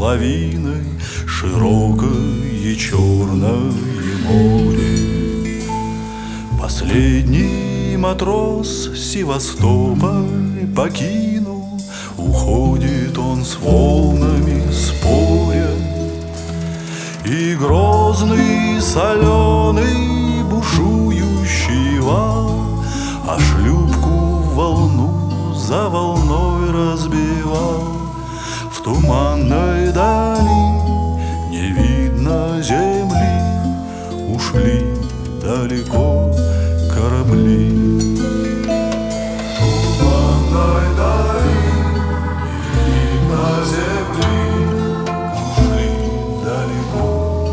лавиной широкое черное море. Последний матрос Севастополь покинул, уходит он с волнами споря. И грозный соленый бушующий вал, а шлюпку волну за волной разбивал. В туманной дали не видно земли, ушли далеко корабли. В туманной дали не видно земли, ушли далеко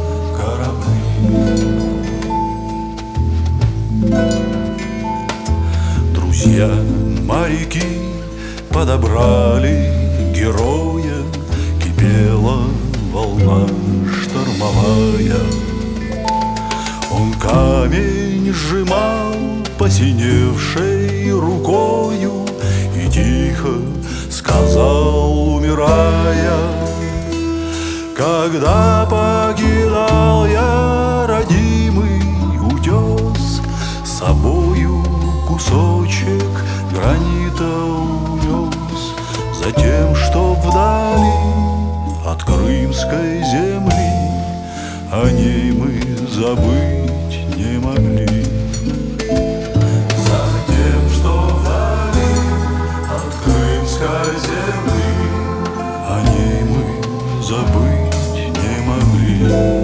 корабли. Друзья моряки подобрали героя, кипела волна штормовая. Он камень сжимал посиневшей рукою и тихо сказал, умирая: когда покидал я родимый утес, с собою кусочек гранита унес, за тем, что вдали от крымской земли о ней мы забыть не могли. За тем, что вдали от крымской земли о ней мы забыть не могли.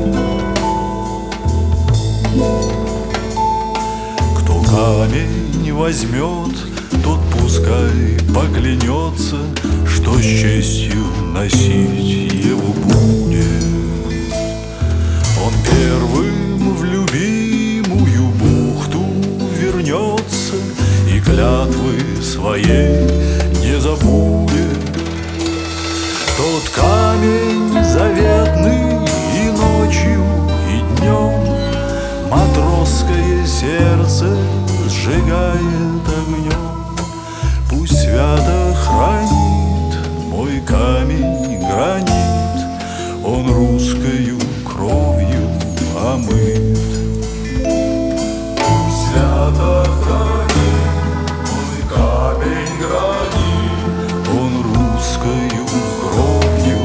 Кто камень возьмет, тот пускай поклянется, что с честью носить его будет. Он первым в любимую бухту вернется и клятвы своей не забудет. Тот камень заветный и ночью, и днем матросское сердце сжигает огнем. Пусть свято хранит мой камень гранит, он русскою кровью омыт. Пусть свято хранит мой камень гранит, он русскою кровью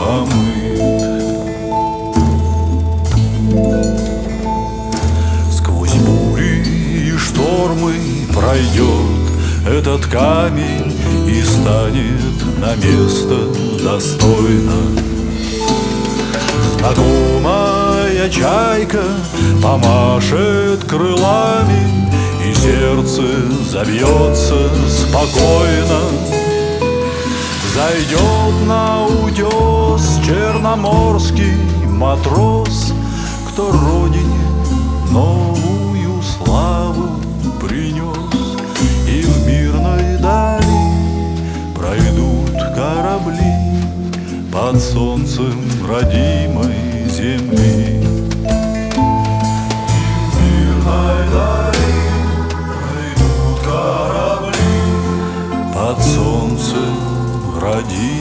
омыт. Сквозь бури и штормы пройдет этот камень и станет на место достойно. Знакомая чайка помашет крылами, и сердце забьется спокойно. Зайдет на утес черноморский матрос, кто родине новую славу принес. И в мирной дали пройдут корабли под солнцем родимой земли. И в мирной дали пройдут корабли под солнцем родимой